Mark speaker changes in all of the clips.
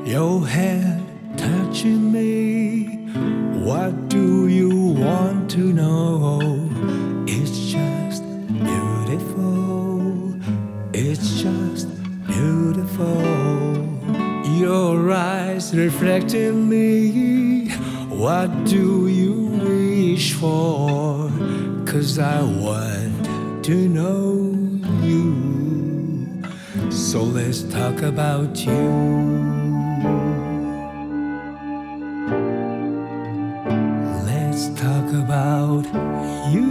Speaker 1: Your hand touching me. What do you want to know? It's just beautiful. It's just beautiful. Your eyes reflecting me. What do you wish for? 'Cause I want to know you. So let's talk about you. Let's talk about you.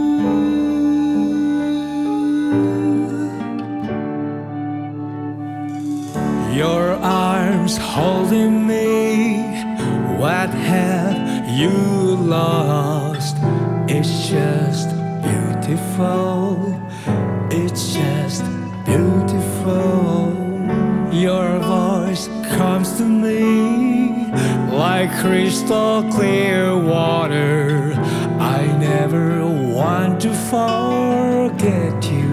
Speaker 1: Your arms holding me. What have you lost? It's just beautiful. It's just beautiful. Your voice comes to me like crystal clear water. I never want to forget you.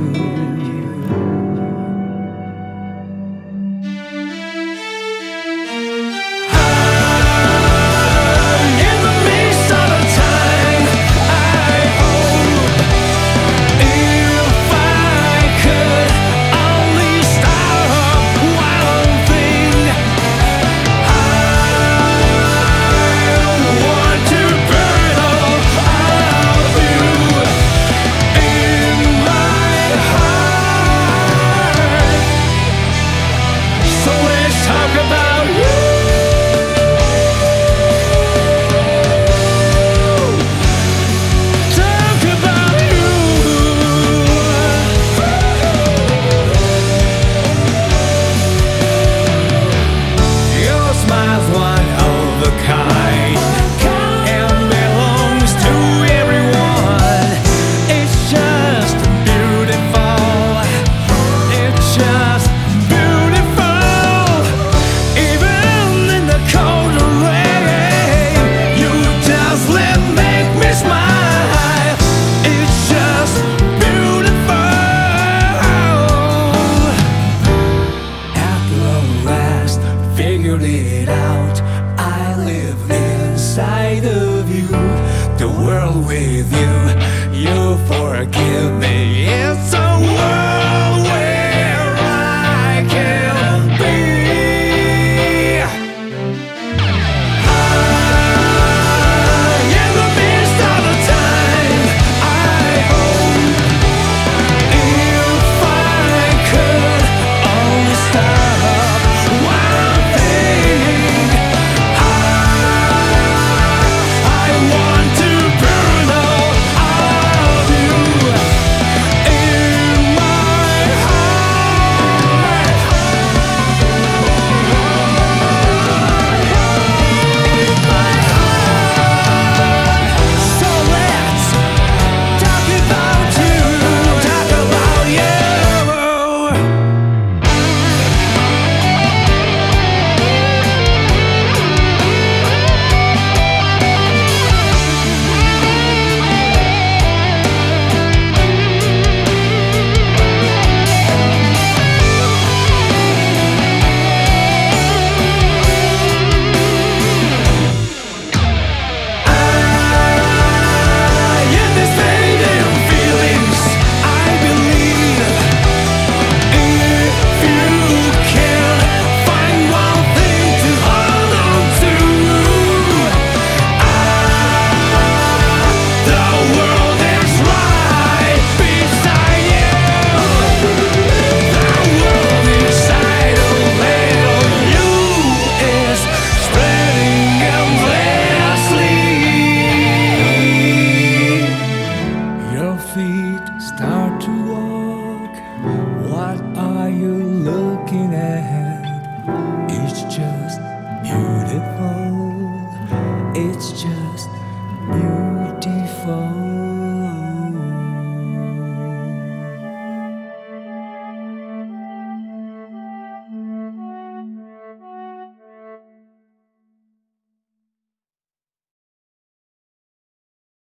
Speaker 1: It out. I live inside of you, the world with you. You forgive me.